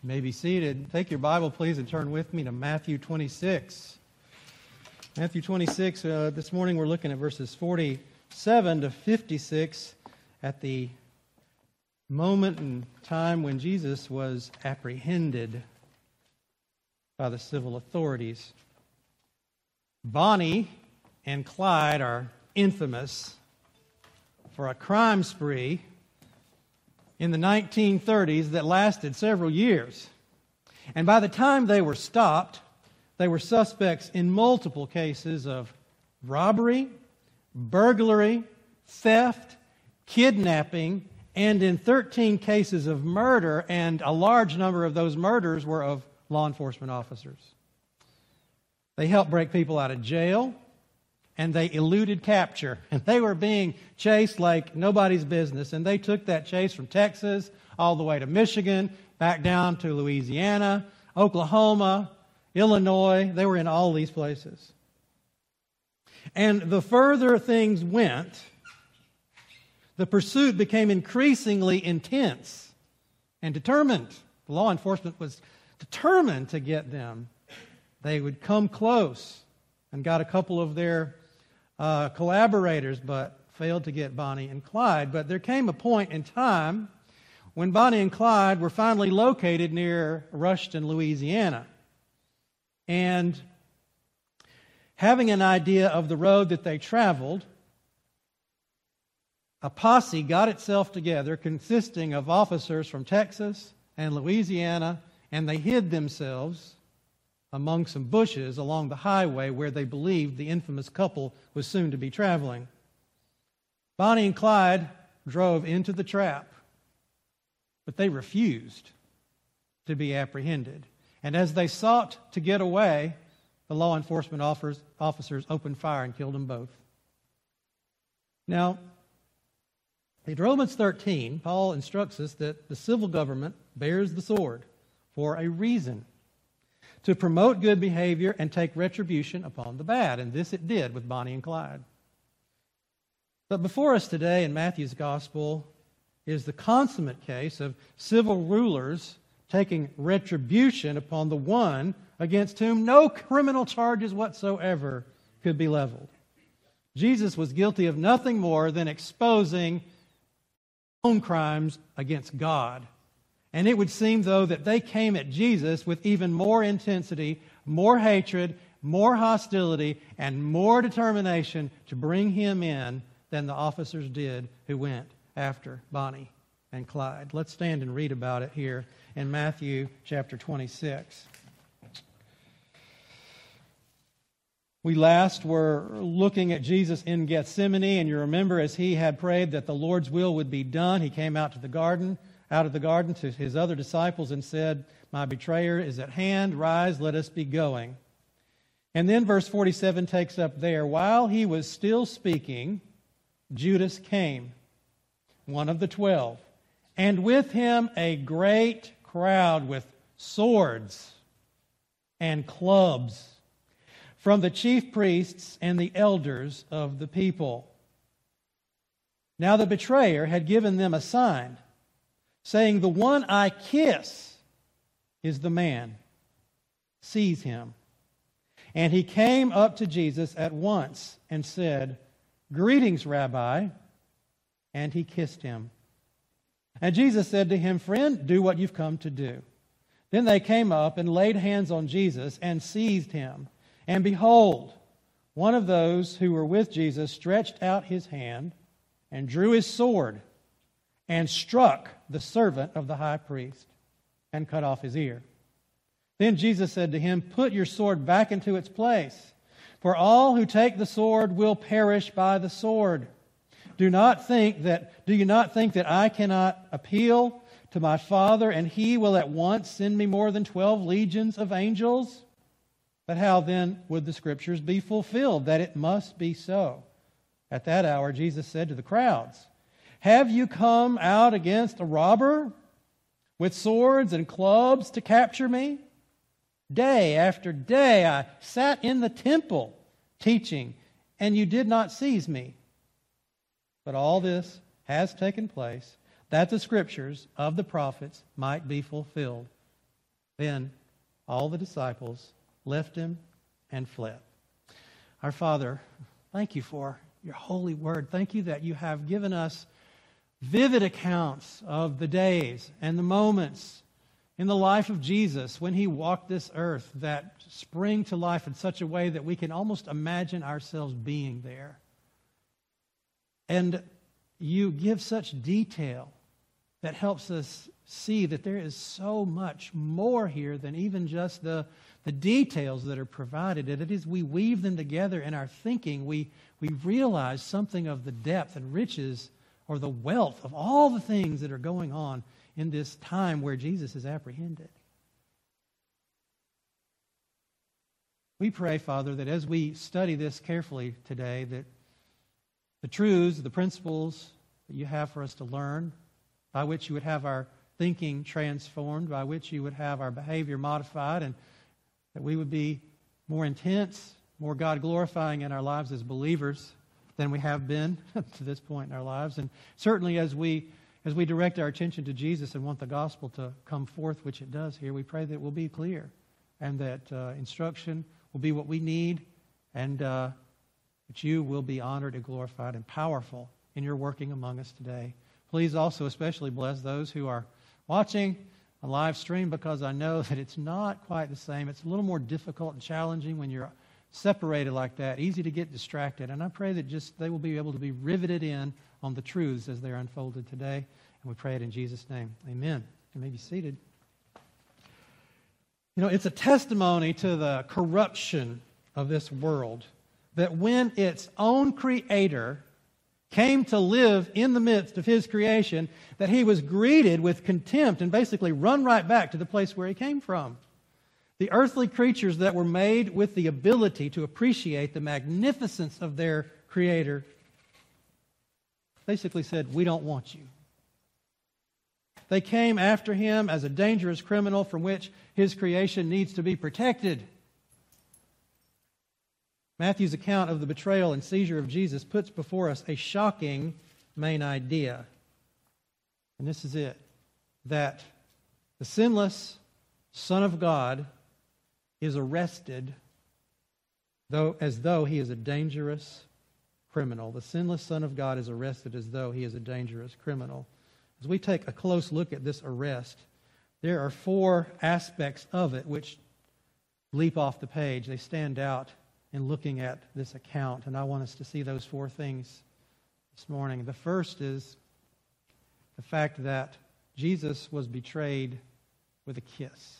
You may be seated. Take your Bible, please, and turn with me to Matthew 26. Matthew 26, this morning we're looking at verses 47 to 56 at the moment in time when Jesus was apprehended by the civil authorities. Bonnie and Clyde are infamous for a crime spree in the 1930s that lasted several years. And by the time they were stopped, they were suspects in multiple cases of robbery, burglary, theft, kidnapping, and in 13 cases of murder, and a large number of those murders were of law enforcement officers. They helped break people out of jail, and they eluded capture. And they were being chased like nobody's business. And they took that chase from Texas all the way to Michigan, back down to Louisiana, Oklahoma, Illinois. They were in all these places. And the further things went, the pursuit became increasingly intense and determined. The law enforcement was determined to get them. They would come close and got a couple of their collaborators, but failed to get Bonnie and Clyde. But there came a point in time when Bonnie and Clyde were finally located near Rushton, Louisiana. And having an idea of the road that they traveled, a posse got itself together consisting of officers from Texas and Louisiana, and they hid themselves among some bushes along the highway where they believed the infamous couple was soon to be traveling. Bonnie and Clyde drove into the trap, but they refused to be apprehended. And as they sought to get away, the law enforcement officers opened fire and killed them both. Now, in Romans 13, Paul instructs us that the civil government bears the sword for a reason: to promote good behavior and take retribution upon the bad. And this it did with Bonnie and Clyde. But before us today in Matthew's Gospel is the consummate case of civil rulers taking retribution upon the one against whom no criminal charges whatsoever could be leveled. Jesus was guilty of nothing more than exposing his own crimes against God. And it would seem, though, that they came at Jesus with even more intensity, more hatred, more hostility, and more determination to bring him in than the officers did who went after Bonnie and Clyde. Let's stand and read about it here in Matthew chapter 26. We last were looking at Jesus in Gethsemane, and you remember as he had prayed that the Lord's will would be done, he came out of the garden to his other disciples and said, "My betrayer is at hand. Rise, let us be going." And then verse 47 takes up there. While he was still speaking, Judas came, one of the 12, and with him a great crowd with swords and clubs from the chief priests and the elders of the people. Now the betrayer had given them a sign, saying, "The one I kiss is the man. Seize him." And he came up to Jesus at once and said, "Greetings, Rabbi." And he kissed him. And Jesus said to him, "Friend, do what you've come to do." Then they came up and laid hands on Jesus and seized him. And behold, one of those who were with Jesus stretched out his hand and drew his sword and struck the servant of the high priest and cut off his ear. Then Jesus said to him, "Put your sword back into its place, for all who take the sword will perish by the sword. Do you not think that I cannot appeal to my Father, and he will at once send me more than 12 legions of angels? But how then would the Scriptures be fulfilled, that it must be so?" At that hour Jesus said to the crowds, "Have you come out against a robber with swords and clubs to capture me? Day after day I sat in the temple teaching, and you did not seize me. But all this has taken place, that the Scriptures of the prophets might be fulfilled." Then all the disciples left him and fled. Our Father, thank you for your holy word. Thank you that you have given us vivid accounts of the days and the moments in the life of Jesus when he walked this earth that spring to life in such a way that we can almost imagine ourselves being there. And you give such detail that helps us see that there is so much more here than even just the details that are provided. And it is we weave them together in our thinking, we realize something of the depth and riches or the wealth of all the things that are going on in this time where Jesus is apprehended. We pray, Father, that as we study this carefully today, that the truths, the principles that you have for us to learn, by which you would have our thinking transformed, by which you would have our behavior modified, and that we would be more intense, more God-glorifying in our lives as believers than we have been to this point in our lives. And certainly as we direct our attention to Jesus and want the gospel to come forth, which it does here, we pray that it will be clear and that instruction will be what we need, and that you will be honored and glorified and powerful in your working among us today. Please also especially bless those who are watching a live stream, because I know that it's not quite the same. It's a little more difficult and challenging when you're separated like that, easy to get distracted. And I pray that just they will be able to be riveted in on the truths as they're unfolded today. And we pray it in Jesus' name. Amen. You may be seated. You know, it's a testimony to the corruption of this world that when its own Creator came to live in the midst of His creation, that He was greeted with contempt and basically run right back to the place where He came from. The earthly creatures that were made with the ability to appreciate the magnificence of their Creator basically said, "We don't want you." They came after Him as a dangerous criminal from which His creation needs to be protected. Matthew's account of the betrayal and seizure of Jesus puts before us a shocking main idea. And this is it: that the sinless Son of God is arrested as though He is a dangerous criminal. The sinless Son of God is arrested as though He is a dangerous criminal. As we take a close look at this arrest, there are 4 aspects of it which leap off the page. They stand out in looking at this account, and I want us to see those 4 things this morning. The first is the fact that Jesus was betrayed with a kiss.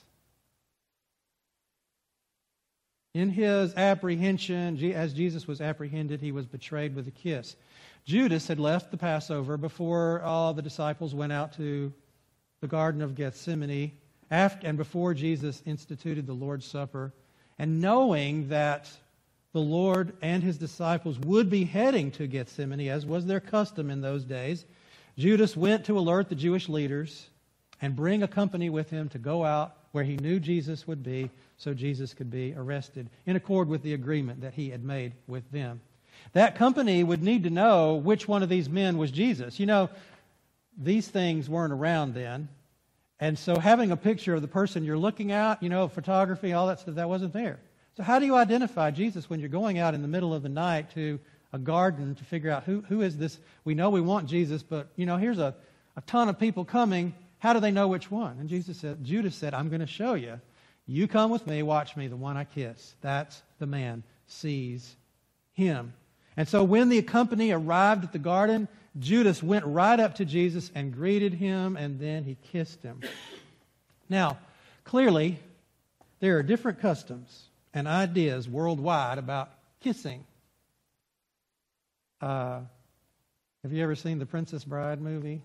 In His apprehension, as Jesus was apprehended, He was betrayed with a kiss. Judas had left the Passover before all the disciples went out to the Garden of Gethsemane, and before Jesus instituted the Lord's Supper. And knowing that the Lord and His disciples would be heading to Gethsemane, as was their custom in those days, Judas went to alert the Jewish leaders and bring a company with him to go out where he knew Jesus would be, so Jesus could be arrested in accord with the agreement that he had made with them. That company would need to know which one of these men was Jesus. You know, these things weren't around then. And so having a picture of the person you're looking at, you know, photography, all that stuff, that wasn't there. So how do you identify Jesus when you're going out in the middle of the night to a garden to figure out who is this? We know we want Jesus, but, you know, here's a ton of people coming. How do they know which one? And Judas said, "I'm going to show you. You come with me, watch me, the one I kiss. That's the man. Seize him." And so when the company arrived at the garden, Judas went right up to Jesus and greeted him, and then he kissed him. Now, clearly, there are different customs and ideas worldwide about kissing. Have you ever seen the Princess Bride movie?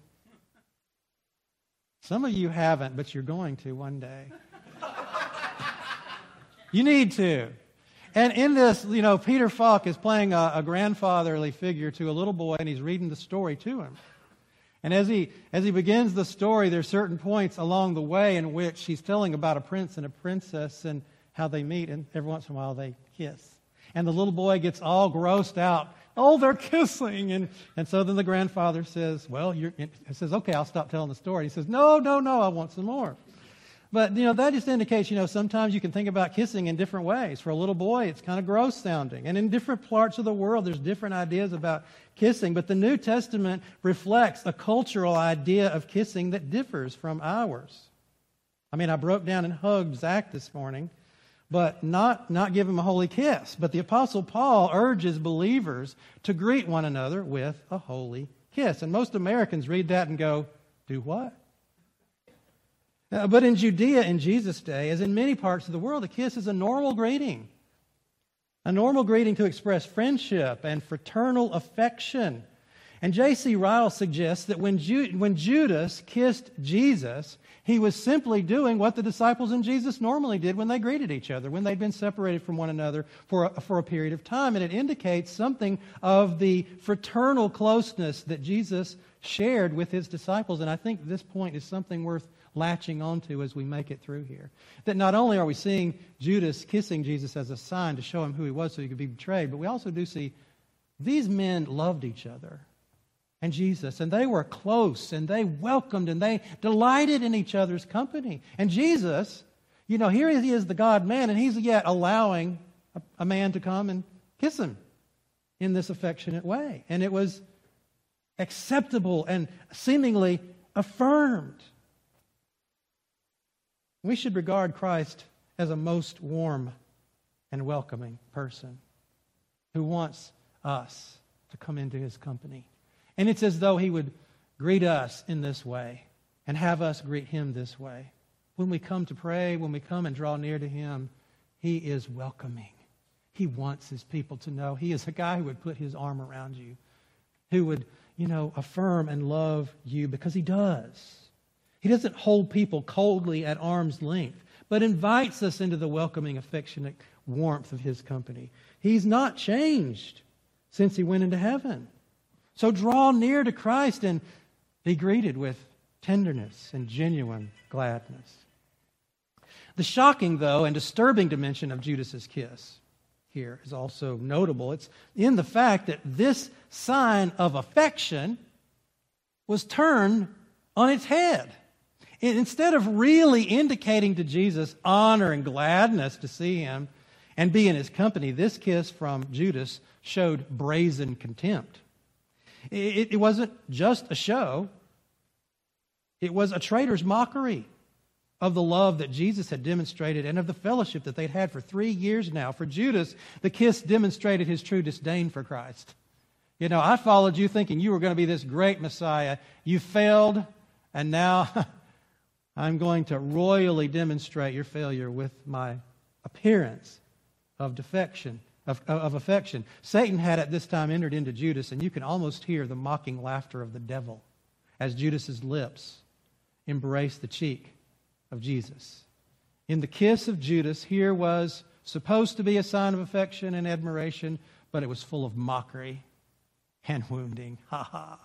Some of you haven't, but you're going to one day. You need to. And in this, you know, Peter Falk is playing a grandfatherly figure to a little boy, and he's reading the story to him. And as he begins the story, there's certain points along the way in which he's telling about a prince and a princess and how they meet, and every once in a while they kiss. And the little boy gets all grossed out. "Oh, they're kissing." And so then the grandfather says, "Well, he says, okay, I'll stop telling the story." He says, No, I want some more. But, that just indicates, sometimes you can think about kissing in different ways. For a little boy, it's kind of gross sounding. And in different parts of the world, there's different ideas about kissing. But the New Testament reflects a cultural idea of kissing that differs from ours. I broke down and hugged Zach this morning, but not give him a holy kiss. But the Apostle Paul urges believers to greet one another with a holy kiss. And most Americans read that and go, do what? But in Judea in Jesus' day, as in many parts of the world, a kiss is a normal greeting. A normal greeting to express friendship and fraternal affection. And J.C. Ryle suggests that when Judas kissed Jesus, he was simply doing what the disciples and Jesus normally did when they greeted each other, when they'd been separated from one another for a period of time. And it indicates something of the fraternal closeness that Jesus shared with his disciples. And I think this point is something worth latching onto as we make it through here. That not only are we seeing Judas kissing Jesus as a sign to show him who he was so he could be betrayed, but we also do see these men loved each other and Jesus, and they were close, and they welcomed, and they delighted in each other's company. And Jesus, here he is, the God-man, and he's yet allowing a man to come and kiss him in this affectionate way. And it was acceptable and seemingly affirmed. We should regard Christ as a most warm and welcoming person who wants us to come into his company. And it's as though he would greet us in this way and have us greet him this way. When we come to pray, when we come and draw near to him, he is welcoming. He wants his people to know he is a guy who would put his arm around you, who would, affirm and love you, because he does. He doesn't hold people coldly at arm's length, but invites us into the welcoming, affectionate warmth of his company. He's not changed since he went into heaven. So draw near to Christ and be greeted with tenderness and genuine gladness. The shocking, though, and disturbing dimension of Judas's kiss here is also notable. It's in the fact that this sign of affection was turned on its head. Instead of really indicating to Jesus honor and gladness to see him and be in his company, this kiss from Judas showed brazen contempt. It wasn't just a show. It was a traitor's mockery of the love that Jesus had demonstrated and of the fellowship that they'd had for 3 years now. For Judas, the kiss demonstrated his true disdain for Christ. I followed you thinking you were going to be this great Messiah. You failed, and now I'm going to royally demonstrate your failure with my appearance of defection. Of affection. Satan had at this time entered into Judas, and you can almost hear the mocking laughter of the devil as Judas's lips embraced the cheek of Jesus. In the kiss of Judas, here was supposed to be a sign of affection and admiration, but it was full of mockery and wounding. Ha ha.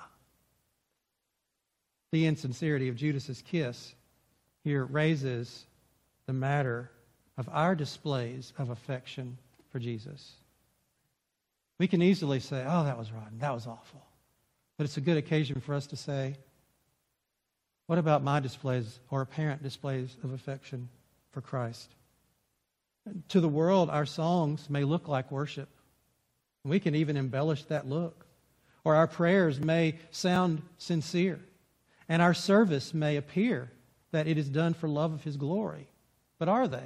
The insincerity of Judas's kiss here raises the matter of our displays of affection for Jesus. We can easily say, oh, that was rotten, that was awful. But it's a good occasion for us to say, what about my displays or apparent displays of affection for Christ? To the world, our songs may look like worship. We can even embellish that look. Or our prayers may sound sincere. And our service may appear that it is done for love of his glory. But are they?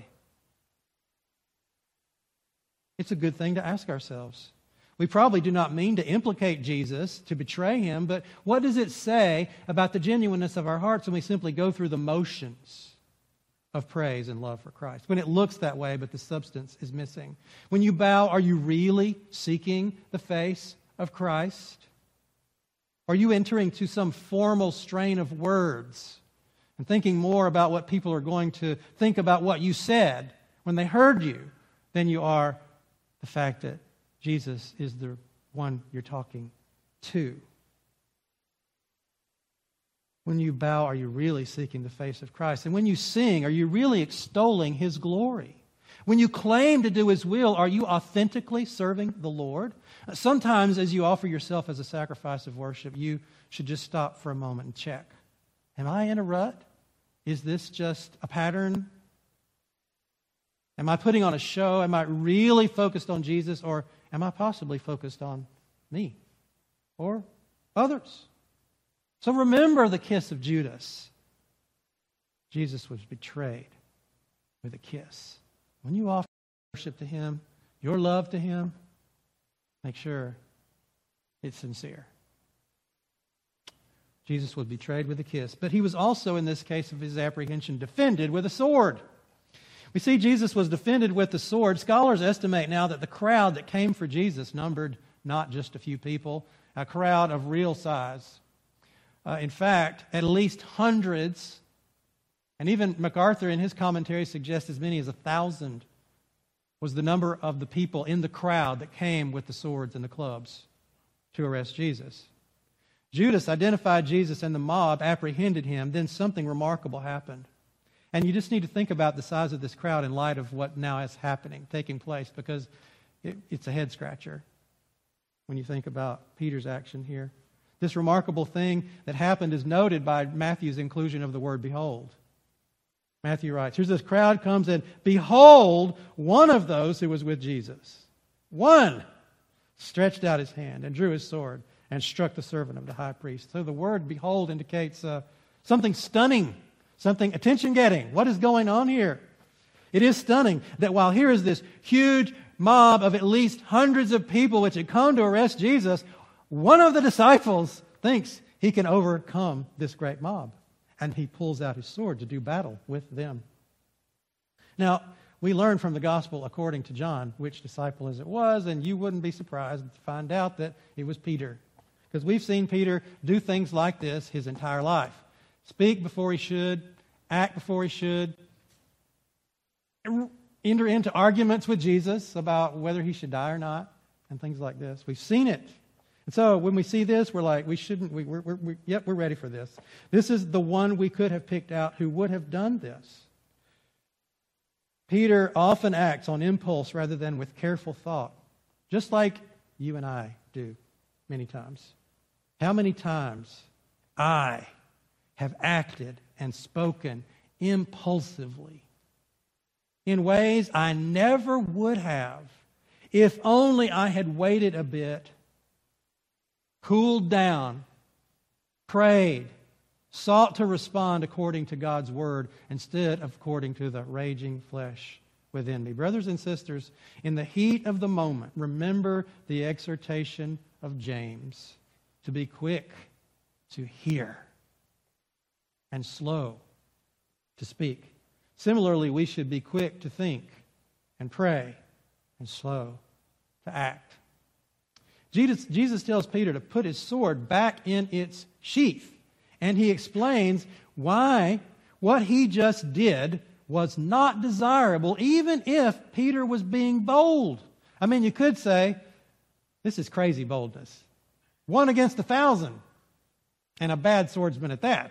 It's a good thing to ask ourselves. We probably do not mean to implicate Jesus, to betray him, but what does it say about the genuineness of our hearts when we simply go through the motions of praise and love for Christ? When it looks that way, but the substance is missing. When you bow, are you really seeking the face of Christ? Are you entering to some formal strain of words and thinking more about what people are going to think about what you said when they heard you than you are the fact that Jesus is the one you're talking to? When you bow, are you really seeking the face of Christ? And when you sing, are you really extolling his glory? When you claim to do his will, are you authentically serving the Lord? Sometimes as you offer yourself as a sacrifice of worship, you should just stop for a moment and check. Am I in a rut? Is this just a pattern? Am I putting on a show? Am I really focused on Jesus, or am I possibly focused on me or others? So remember the kiss of Judas. Jesus was betrayed with a kiss. When you offer worship to Him, your love to Him, make sure it's sincere. Jesus was betrayed with a kiss, but He was also, in this case of His apprehension, defended with a sword. We see Jesus was defended with the sword. Scholars estimate now that the crowd that came for Jesus numbered not just a few people, a crowd of real size. In fact, at least hundreds, and even MacArthur in his commentary suggests as many as 1,000 was the number of the people in the crowd that came with the swords and the clubs to arrest Jesus. Judas identified Jesus and the mob apprehended Him. Then something remarkable happened. And you just need to think about the size of this crowd in light of what now is happening, taking place, because it's a head scratcher when you think about Peter's action here. This remarkable thing that happened is noted by Matthew's inclusion of the word behold. Matthew writes, here's this crowd comes and behold, one of those who was with Jesus. One stretched out his hand and drew his sword and struck the servant of the high priest. So the word behold indicates something stunning, something attention-getting. What is going on here? It is stunning that while here is this huge mob of at least hundreds of people which had come to arrest Jesus, one of the disciples thinks he can overcome this great mob. And he pulls out his sword to do battle with them. Now, we learn from the gospel according to John which disciple it was, and you wouldn't be surprised to find out that it was Peter. Because we've seen Peter do things like this his entire life. Speak before he should, act before he should, enter into arguments with Jesus about whether he should die or not, and things like this. We've seen it. And so when we see this, we're like, we're ready for this. This is the one we could have picked out who would have done this. Peter often acts on impulse rather than with careful thought, just like you and I do many times. How many times I have acted and spoken impulsively in ways I never would have if only I had waited a bit, cooled down, prayed, sought to respond according to God's word instead of according to the raging flesh within me. Brothers and sisters, in the heat of the moment, remember the exhortation of James to be quick to hear and slow to speak. Similarly, we should be quick to think and pray and slow to act. Jesus tells Peter to put his sword back in its sheath. And he explains why what he just did was not desirable, even if Peter was being bold. I mean, you could say, this is crazy boldness. 1 against 1,000. And a bad swordsman at that.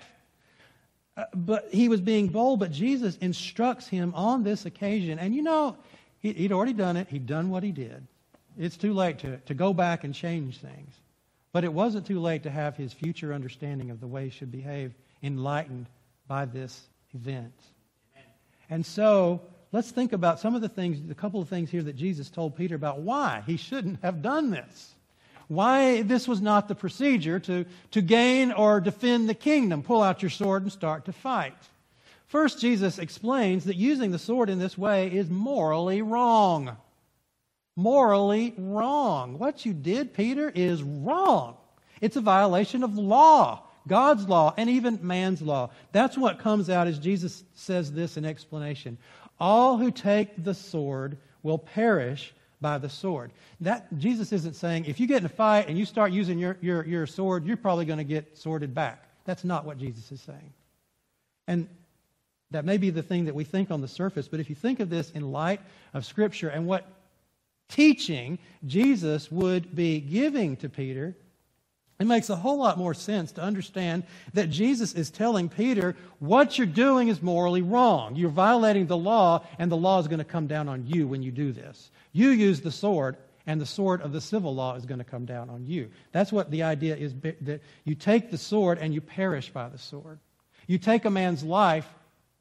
But he was being bold, but Jesus instructs him on this occasion. And you know, he'd already done it. He'd done what he did. It's too late to go back and change things. But it wasn't too late to have his future understanding of the way he should behave enlightened by this event. Amen. And so, let's think about some of the things, a couple of things here that Jesus told Peter about why he shouldn't have done this. Why this was not the procedure to gain or defend the kingdom. Pull out your sword and start to fight. First, Jesus explains that using the sword in this way is morally wrong. Morally wrong. What you did, Peter, is wrong. It's a violation of law, God's law, and even man's law. That's what comes out as Jesus says this in explanation. All who take the sword will perish by the sword. That Jesus isn't saying, if you get in a fight and you start using your sword, you're probably going to get sworded back. That's not what Jesus is saying. And that may be the thing that we think on the surface, but if you think of this in light of Scripture and what teaching Jesus would be giving to Peter, it makes a whole lot more sense to understand that Jesus is telling Peter, what you're doing is morally wrong. You're violating the law, and the law is going to come down on you when you do this. You use the sword, and the sword of the civil law is going to come down on you. That's what the idea is, that you take the sword and you perish by the sword. You take a man's life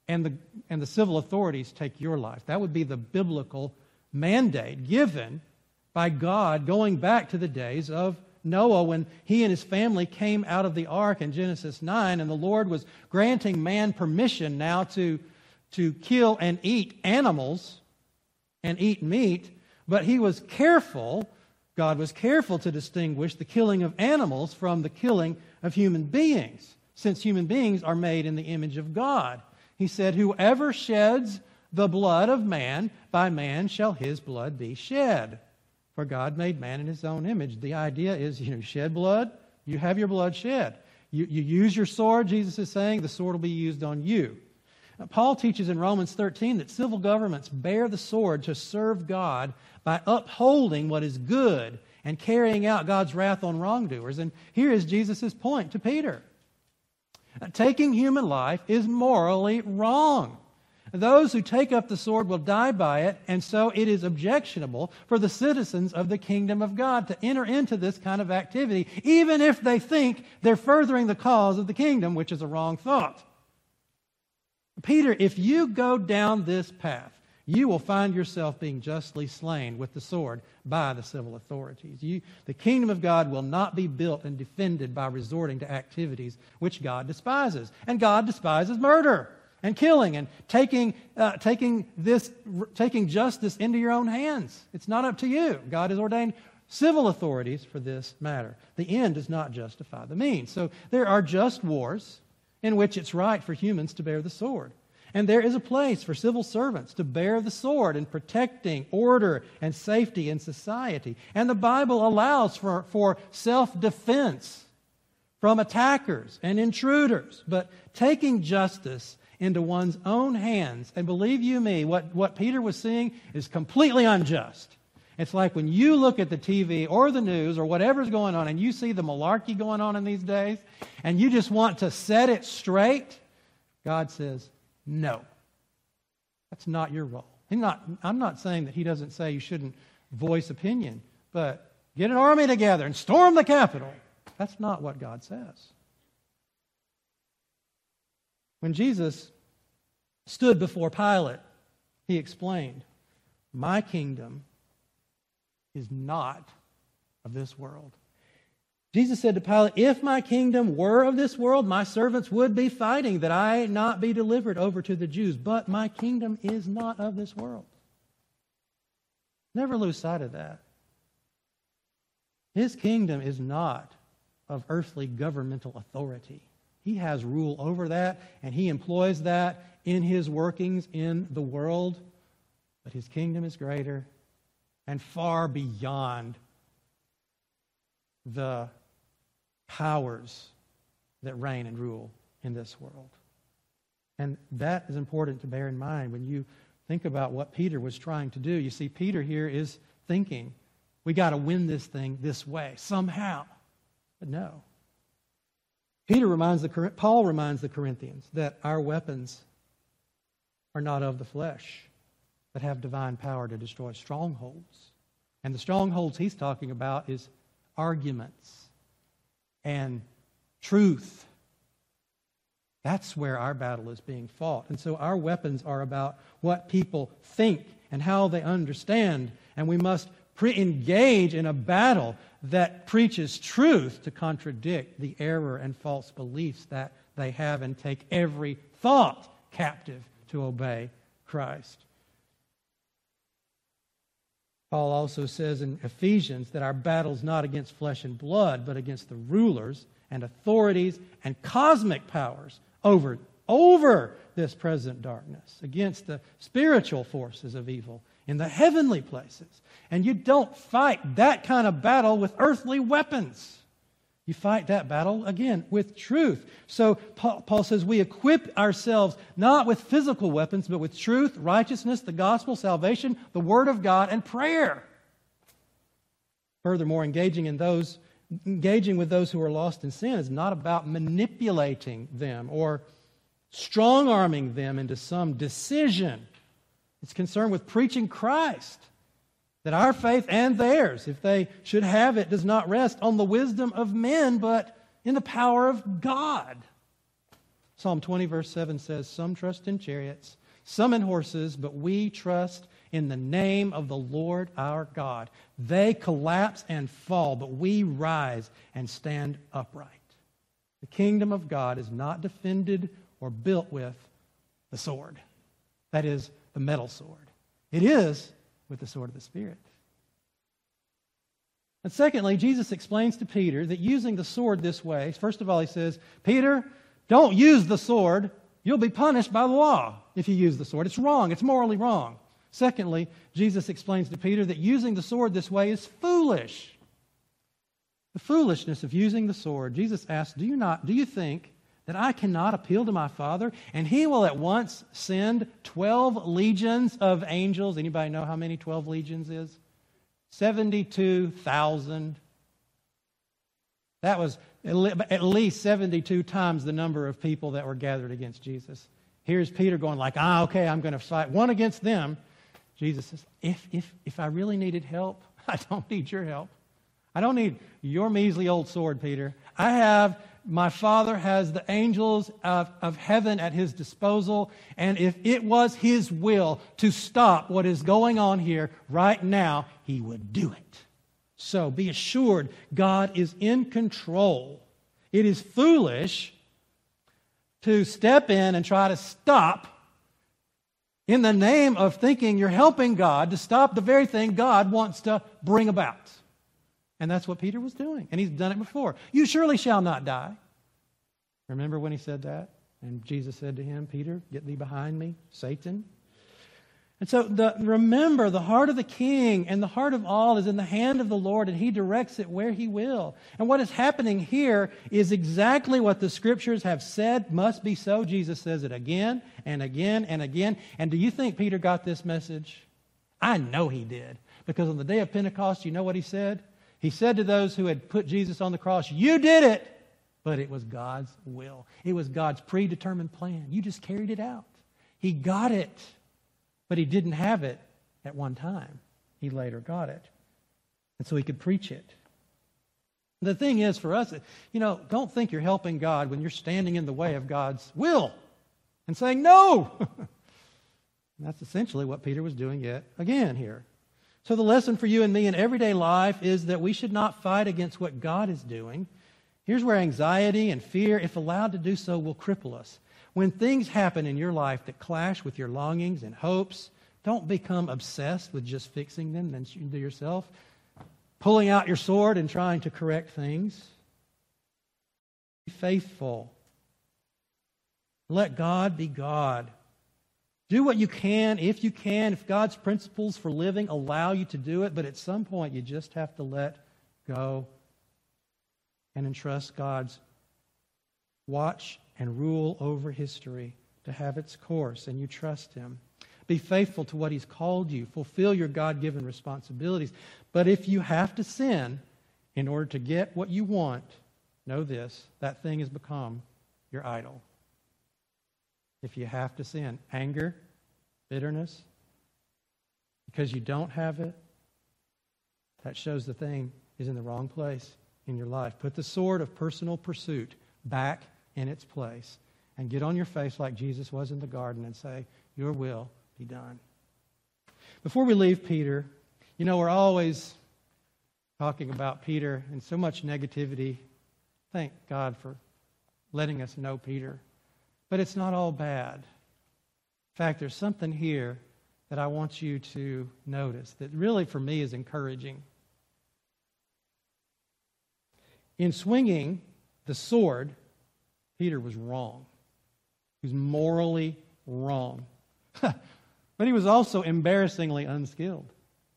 and the civil authorities take your life. That would be the biblical mandate given by God going back to the days of Noah when he and his family came out of the ark in Genesis 9, and the Lord was granting man permission now to kill and eat animals and eat meat, but he was careful, God was careful to distinguish the killing of animals from the killing of human beings, since human beings are made in the image of God. He said, "Whoever sheds the blood of man, by man shall his blood be shed. For God made man in his own image." The idea is, shed blood, you have your blood shed. You use your sword, Jesus is saying, the sword will be used on you. Paul teaches in Romans 13 that civil governments bear the sword to serve God by upholding what is good and carrying out God's wrath on wrongdoers. And here is Jesus' point to Peter. Taking human life is morally wrong. Those who take up the sword will die by it, and so it is objectionable for the citizens of the kingdom of God to enter into this kind of activity, even if they think they're furthering the cause of the kingdom, which is a wrong thought. Peter, if you go down this path, you will find yourself being justly slain with the sword by the civil authorities. The kingdom of God will not be built and defended by resorting to activities which God despises. And God despises murder and killing and taking justice into your own hands. It's not up to you. God has ordained civil authorities for this matter. The end does not justify the means. So there are just wars in which it's right for humans to bear the sword. And there is a place for civil servants to bear the sword in protecting order and safety in society. And the Bible allows for self-defense from attackers and intruders. But taking justice into one's own hands, and believe you me, what Peter was seeing is completely unjust. It's like when you look at the TV or the news or whatever's going on and you see the malarkey going on in these days and you just want to set it straight, God says, no. That's not your role. I'm not saying that he doesn't say you shouldn't voice opinion, but get an army together and storm the Capitol. That's not what God says. When Jesus stood before Pilate, he explained, "My kingdom is not of this world." Jesus said to Pilate, "If my kingdom were of this world, my servants would be fighting that I not be delivered over to the Jews. But my kingdom is not of this world." Never lose sight of that. His kingdom is not of earthly governmental authority. He has rule over that, and he employs that in his workings in the world. But his kingdom is greater and far beyond the powers that reign and rule in this world. And that is important to bear in mind when you think about what Peter was trying to do. You see, Peter here is thinking, we got to win this thing this way, somehow. But no. Paul reminds the Corinthians that our weapons are not of the flesh, but have divine power to destroy strongholds. And the strongholds he's talking about is arguments and truth. That's where our battle is being fought. And so our weapons are about what people think and how they understand. And we must engage in a battle that preaches truth to contradict the error and false beliefs that they have, and take every thought captive to obey Christ. Paul also says in Ephesians that our battle's not against flesh and blood, but against the rulers and authorities and cosmic powers over this present darkness, against the spiritual forces of evil in the heavenly places. And you don't fight that kind of battle with earthly weapons. You fight that battle, again, with truth. So Paul says we equip ourselves not with physical weapons, but with truth, righteousness, the gospel, salvation, the Word of God, and prayer. Furthermore, engaging with those who are lost in sin is not about manipulating them or strong-arming them into some decision. It's concerned with preaching Christ, that our faith and theirs, if they should have it, does not rest on the wisdom of men, but in the power of God. Psalm 20 verse 7 says, some trust in chariots, some in horses, but we trust in the name of the Lord our God. They collapse and fall, but we rise and stand upright. The kingdom of God is not defended or built with the sword. That is, the metal sword. It is with the sword of the Spirit. And secondly, Jesus explains to Peter that using the sword this way, first of all, he says, Peter, don't use the sword. You'll be punished by the law if you use the sword. It's wrong. It's morally wrong. Secondly, Jesus explains to Peter that using the sword this way is foolish. The foolishness of using the sword. Jesus asks, do you think that I cannot appeal to my Father and He will at once send 12 legions of angels? Anybody know how many 12 legions is? 72,000. That was at least 72 times the number of people that were gathered against Jesus. Here's Peter going like, okay, I'm going to fight one against them. Jesus says, if I really needed help, I don't need your help. I don't need your measly old sword, Peter. My Father has the angels of heaven at His disposal, and if it was His will to stop what is going on here right now, He would do it. So be assured, God is in control. It is foolish to step in and try to stop in the name of thinking you're helping God to stop the very thing God wants to bring about. And that's what Peter was doing. And he's done it before. You surely shall not die. Remember when he said that? And Jesus said to him, Peter, get thee behind me, Satan. And so remember, the heart of the king and the heart of all is in the hand of the Lord, and He directs it where He will. And what is happening here is exactly what the Scriptures have said must be so. Jesus says it again and again and again. And do you think Peter got this message? I know he did. Because on the day of Pentecost, you know what he said? He said to those who had put Jesus on the cross, you did it, but it was God's will. It was God's predetermined plan. You just carried it out. He got it. But He didn't have it at one time. He later got it. And so He could preach it. The thing is for us, don't think you're helping God when you're standing in the way of God's will and saying no. That's essentially what Peter was doing yet again here. So the lesson for you and me in everyday life is that we should not fight against what God is doing. Here's where anxiety and fear, if allowed to do so, will cripple us. When things happen in your life that clash with your longings and hopes, don't become obsessed with just fixing them and do yourself, pulling out your sword and trying to correct things. Be faithful. Let God be God. Do what you can, if God's principles for living allow you to do it, but at some point you just have to let go and entrust God's watch and rule over history to have its course, and you trust Him. Be faithful to what He's called you. Fulfill your God-given responsibilities. But if you have to sin in order to get what you want, know this, that thing has become your idol. If you have to sin, anger, bitterness, because you don't have it, that shows the thing is in the wrong place in your life. Put the sword of personal pursuit back in its place and get on your face like Jesus was in the garden and say, your will be done. Before we leave Peter, we're always talking about Peter and so much negativity. Thank God for letting us know Peter. But it's not all bad. In fact, there's something here that I want you to notice that really for me is encouraging. In swinging the sword, Peter was wrong. He was morally wrong. But he was also embarrassingly unskilled.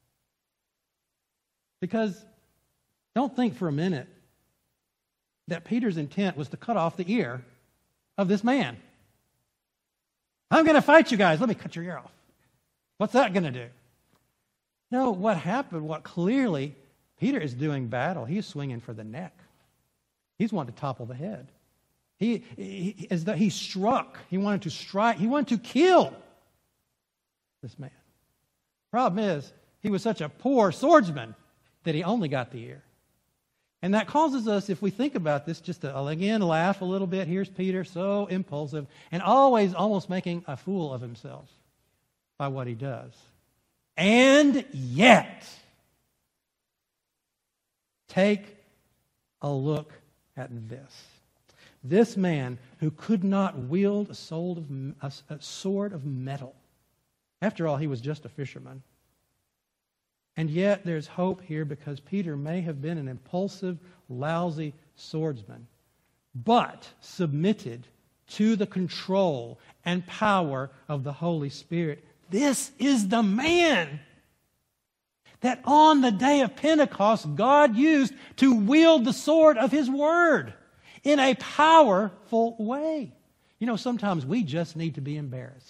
Because don't think for a minute that Peter's intent was to cut off the ear of this man. I'm going to fight you guys. Let me cut your ear off. What's that going to do? No, what happened, Peter is doing battle. He's swinging for the neck. He's wanting to topple the head. He struck. He wanted to strike. He wanted to kill this man. Problem is, he was such a poor swordsman that he only got the ear. And that causes us, if we think about this, just to, again, laugh a little bit. Here's Peter, so impulsive, and always almost making a fool of himself by what he does. And yet, take a look at this. This man who could not wield a sword of metal. After all, he was just a fisherman. And yet there's hope here because Peter may have been an impulsive, lousy swordsman, but submitted to the control and power of the Holy Spirit. This is the man that on the day of Pentecost God used to wield the sword of His Word in a powerful way. You know, sometimes we just need to be embarrassed.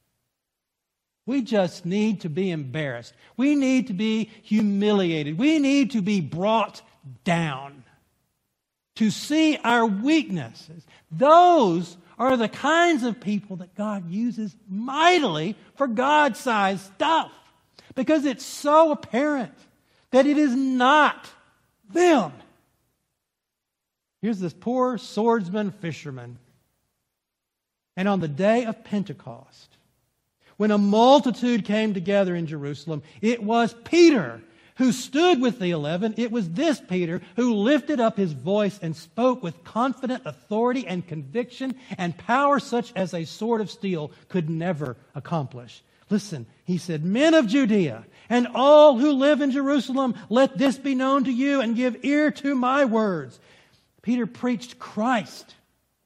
We just need to be embarrassed. We need to be humiliated. We need to be brought down to see our weaknesses. Those are the kinds of people that God uses mightily for God-sized stuff, because it's so apparent that it is not them. Here's this poor swordsman fisherman. And on the day of Pentecost, when a multitude came together in Jerusalem, it was Peter who stood with the 11. It was this Peter who lifted up his voice and spoke with confident authority and conviction and power such as a sword of steel could never accomplish. Listen, he said, "Men of Judea and all who live in Jerusalem, let this be known to you and give ear to my words." Peter preached Christ.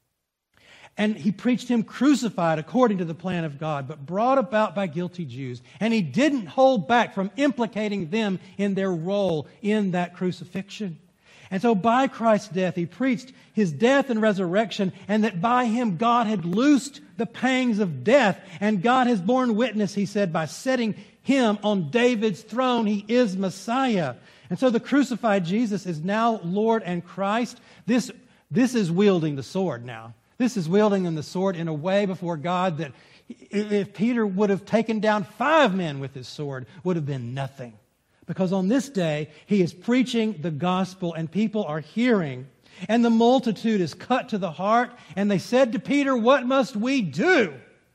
And he preached Him crucified according to the plan of God, but brought about by guilty Jews. And he didn't hold back from implicating them in their role in that crucifixion. And so by Christ's death, he preached His death and resurrection, and that by Him God had loosed the pangs of death. And God has borne witness, he said, by setting Him on David's throne. He is Messiah. And so the crucified Jesus is now Lord and Christ. This is wielding the sword now. This is wielding the sword in a way before God that if Peter would have taken down 5 men with his sword, would have been nothing. Because on this day, he is preaching the gospel and people are hearing. And the multitude is cut to the heart. And they said to Peter, "What must we do?"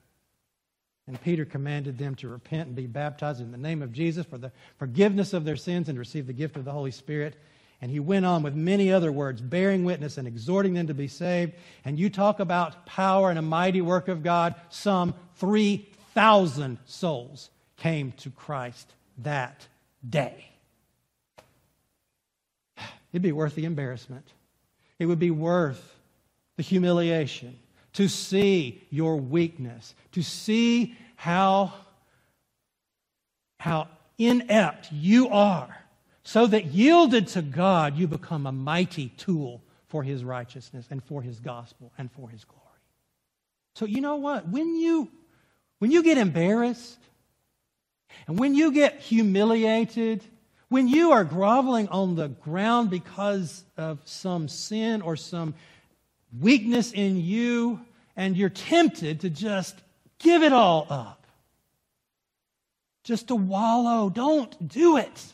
And Peter commanded them to repent and be baptized in the name of Jesus for the forgiveness of their sins and receive the gift of the Holy Spirit. And he went on with many other words, bearing witness and exhorting them to be saved. And you talk about power and a mighty work of God. Some 3,000 souls came to Christ that day. It'd be worth the embarrassment. It would be worth the humiliation to see your weakness, to see how inept you are, so that yielded to God, you become a mighty tool for His righteousness and for His gospel and for His glory. So you know what? When you get embarrassed and when you get humiliated, when you are groveling on the ground because of some sin or some weakness in you, and you're tempted to just give it all up, just to wallow, don't do it.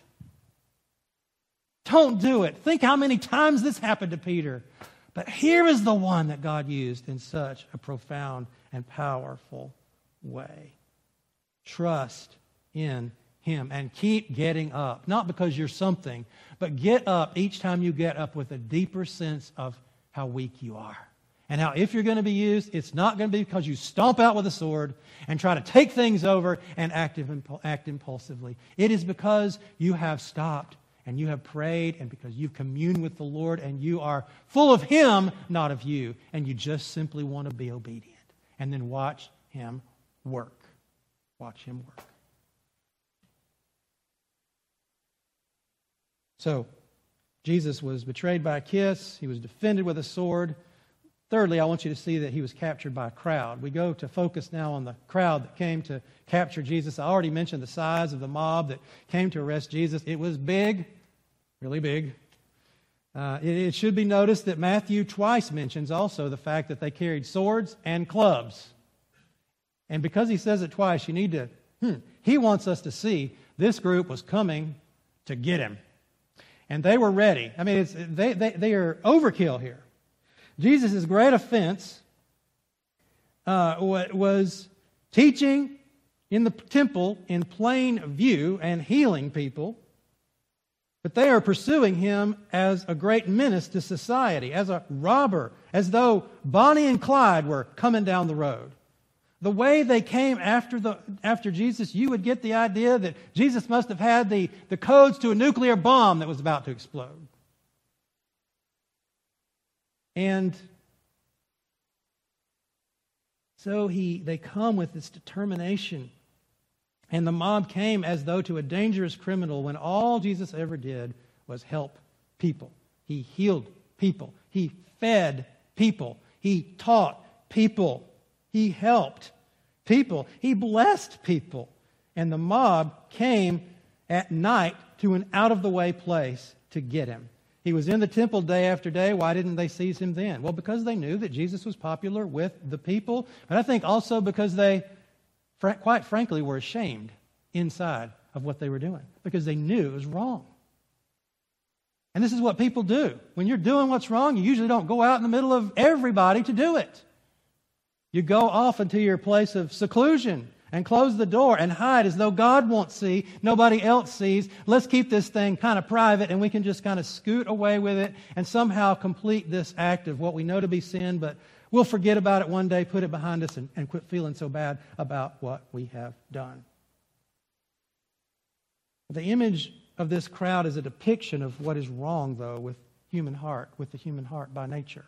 Don't do it. Think how many times this happened to Peter. But here is the one that God used in such a profound and powerful way. Trust in Him and keep getting up. Not because you're something, but get up each time you get up with a deeper sense of how weak you are. And how if you're going to be used, it's not going to be because you stomp out with a sword and try to take things over and act impulsively. It is because you have stopped and you have prayed, and because you've communed with the Lord, and you are full of Him, not of you, and you just simply want to be obedient. And then watch Him work. Watch Him work. So, Jesus was betrayed by a kiss. He was defended with a sword. Thirdly, I want you to see that He was captured by a crowd. We go to focus now on the crowd that came to capture Jesus. I already mentioned the size of the mob that came to arrest Jesus. It was big. Really big. It should be noticed that Matthew twice mentions also the fact that they carried swords and clubs. And because he says it twice, you need to, he wants us to see this group was coming to get him. And they were ready. I mean, they are overkill here. Jesus' great offense was teaching in the temple in plain view and healing people. But they are pursuing him as a great menace to society, as a robber, as though Bonnie and Clyde were coming down the road. The way they came after Jesus, you would get the idea that Jesus must have had the codes to a nuclear bomb that was about to explode. And so they come with this determination. And the mob came as though to a dangerous criminal when all Jesus ever did was help people. He healed people. He fed people. He taught people. He helped people. He blessed people. And the mob came at night to an out-of-the-way place to get him. He was in the temple day after day. Why didn't they seize him then? Well, because they knew that Jesus was popular with the people. But I think also because they, quite frankly, were ashamed inside of what they were doing. Because they knew it was wrong. And this is what people do. When you're doing what's wrong, you usually don't go out in the middle of everybody to do it. You go off into your place of seclusion and close the door and hide as though God won't see, nobody else sees. Let's keep this thing kind of private and we can just kind of scoot away with it and somehow complete this act of what we know to be sin, but we'll forget about it one day, put it behind us, and quit feeling so bad about what we have done. The image of this crowd is a depiction of what is wrong, though, with the human heart by nature.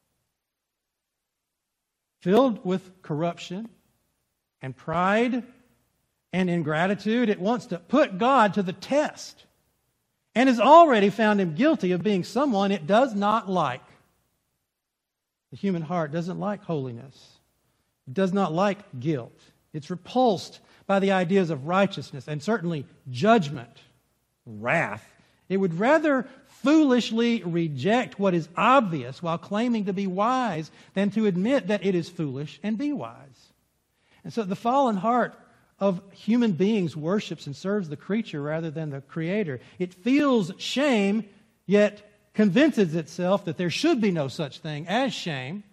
Filled with corruption and pride and ingratitude, it wants to put God to the test and has already found him guilty of being someone it does not like. The human heart doesn't like holiness. It does not like guilt. It's repulsed by the ideas of righteousness and certainly judgment, wrath. It would rather foolishly reject what is obvious while claiming to be wise than to admit that it is foolish and be wise. And so the fallen heart of human beings worships and serves the creature rather than the Creator. It feels shame, yet convinces itself that there should be no such thing as shame,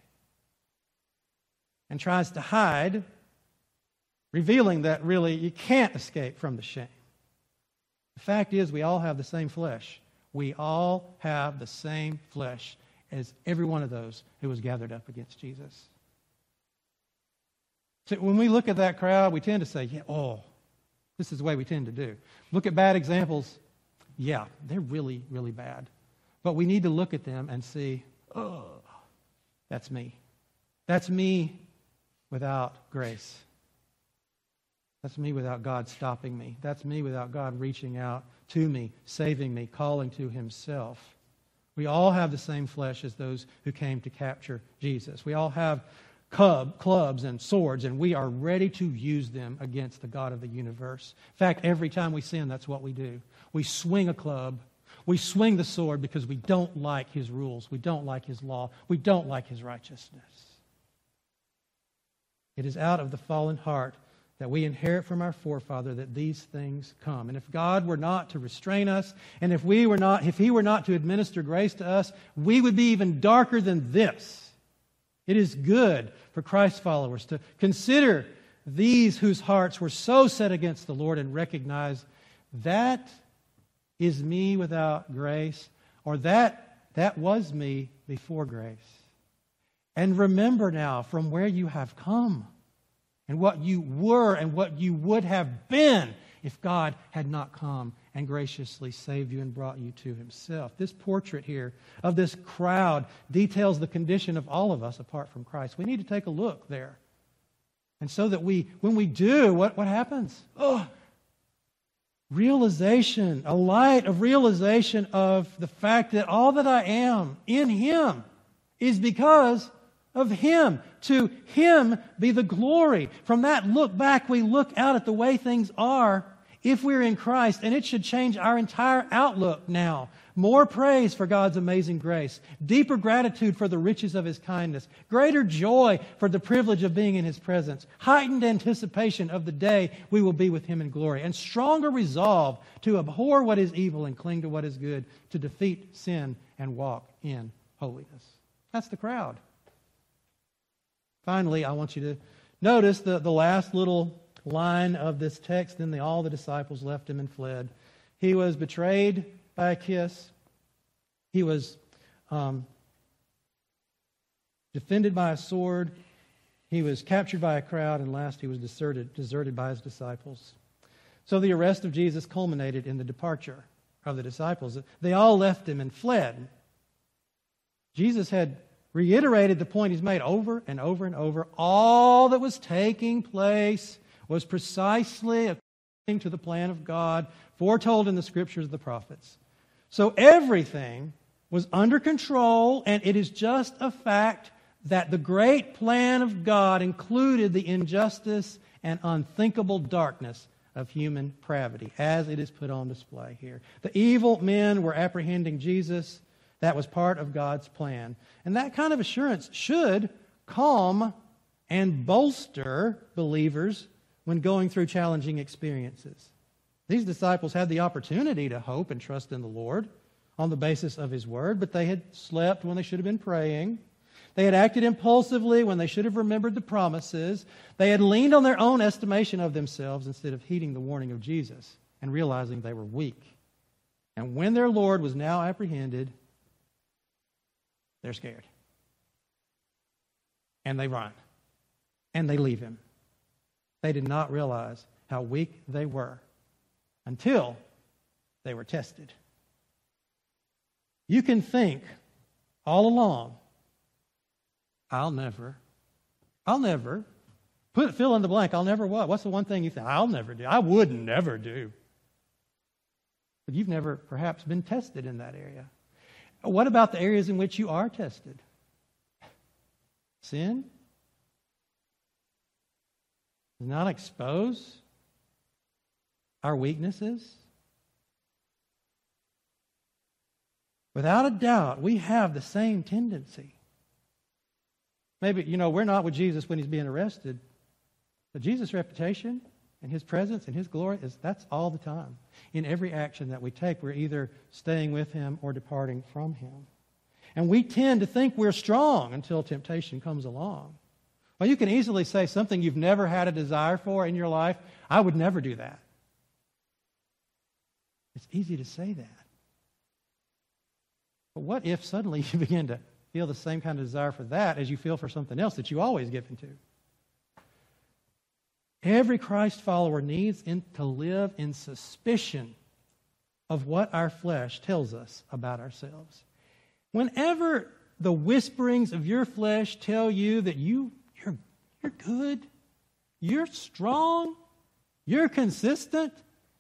and tries to hide, revealing that really you can't escape from the shame. The fact is, we all have the same flesh. We all have the same flesh as every one of those who was gathered up against Jesus. So when we look at that crowd, we tend to say, this is the way we tend to do. Look at bad examples. Yeah, they're really, really bad. But we need to look at them and see, that's me. That's me without grace. That's me without God stopping me. That's me without God reaching out to me, saving me, calling to himself. We all have the same flesh as those who came to capture Jesus. We all have clubs and swords, and we are ready to use them against the God of the universe. In fact, every time we sin, that's what we do. We swing a club. We swing the sword because we don't like his rules. We don't like his law. We don't like his righteousness. It is out of the fallen heart that we inherit from our forefather that these things come. And if God were not to restrain us, and if he were not to administer grace to us, we would be even darker than this. It is good for Christ's followers to consider these whose hearts were so set against the Lord and recognize that is me without grace, or that was me before grace. And remember now from where you have come, and what you were and what you would have been if God had not come and graciously saved you and brought you to himself. This portrait here of this crowd details the condition of all of us apart from Christ. We need to take a look there. And so that when we do, what happens? Realization, a light of realization of the fact that all that I am in him is because of him. To him be the glory. From that look back, we look out at the way things are if we're in Christ, and it should change our entire outlook now. More praise for God's amazing grace, deeper gratitude for the riches of His kindness, greater joy for the privilege of being in His presence, heightened anticipation of the day we will be with Him in glory, and stronger resolve to abhor what is evil and cling to what is good, to defeat sin and walk in holiness. That's the crowd. Finally, I want you to notice the last little line of this text. Then all the disciples left Him and fled. He was betrayed by a kiss. He was defended by a sword. He was captured by a crowd. And last, He was deserted by His disciples. So the arrest of Jesus culminated in the departure of the disciples. They all left Him and fled. Jesus had reiterated the point He's made over and over and over. All that was taking place was precisely according to the plan of God, foretold in the Scriptures of the prophets. So everything was under control, and it is just a fact that the great plan of God included the injustice and unthinkable darkness of human pravity, as it is put on display here. The evil men were apprehending Jesus. That was part of God's plan. And that kind of assurance should calm and bolster believers when going through challenging experiences. These disciples had the opportunity to hope and trust in the Lord on the basis of His Word, but they had slept when they should have been praying. They had acted impulsively when they should have remembered the promises. They had leaned on their own estimation of themselves instead of heeding the warning of Jesus and realizing they were weak. And when their Lord was now apprehended, they're scared. And they run. And they leave Him. They did not realize how weak they were until they were tested. You can think all along, I'll never, fill in the blank, I'll never what? What's the one thing you think, I'll never do? I would never do. But you've never perhaps been tested in that area. What about the areas in which you are tested? Sin? Does not expose our weaknesses? Without a doubt, we have the same tendency. Maybe, we're not with Jesus when He's being arrested, but Jesus' reputation and His presence and His glory, that's all the time. In every action that we take, we're either staying with Him or departing from Him. And we tend to think we're strong until temptation comes along. Well, you can easily say something you've never had a desire for in your life, I would never do that. It's easy to say that. But what if suddenly you begin to feel the same kind of desire for that as you feel for something else that you always give into? Every Christ follower needs to live in suspicion of what our flesh tells us about ourselves. Whenever the whisperings of your flesh tell you that you're good, you're strong, you're consistent,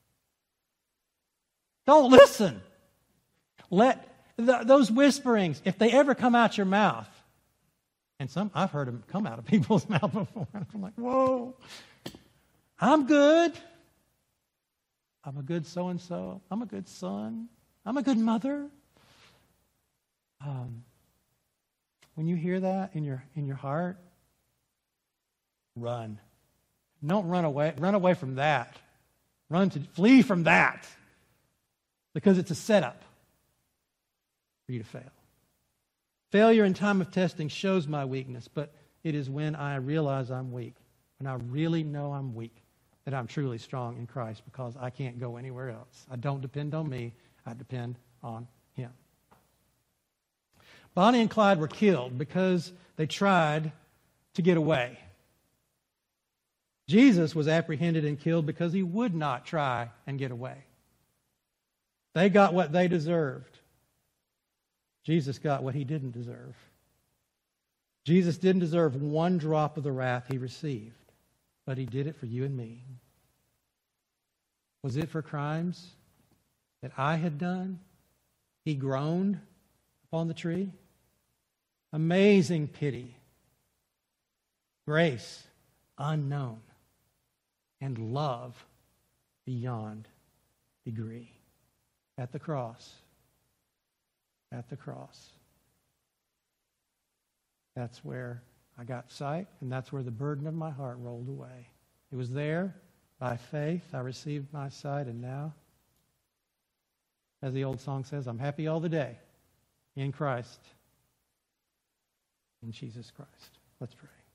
don't listen. Let those whisperings, if they ever come out your mouth, and I've heard them come out of people's mouth before, and I'm like, whoa, I'm good. I'm a good so-and-so. I'm a good son. I'm a good mother. When you hear that in your heart, run. Don't run away. Run away from that. Flee from that. Because it's a setup for you to fail. Failure in time of testing shows my weakness, but it is when I realize I'm weak, when I really know I'm weak, that I'm truly strong in Christ, because I can't go anywhere else. I don't depend on me. I depend on Him. Bonnie and Clyde were killed because they tried to get away. Jesus was apprehended and killed because He would not try and get away. They got what they deserved. Jesus got what He didn't deserve. Jesus didn't deserve one drop of the wrath He received, but He did it for you and me. Was it for crimes that I had done? He groaned upon the tree. Amazing pity, grace unknown, and love beyond degree. At the cross. At the cross. That's where I got sight, and that's where the burden of my heart rolled away. It was there. By faith, I received my sight, and now, as the old song says, I'm happy all the day in Christ, in Jesus Christ. Let's pray.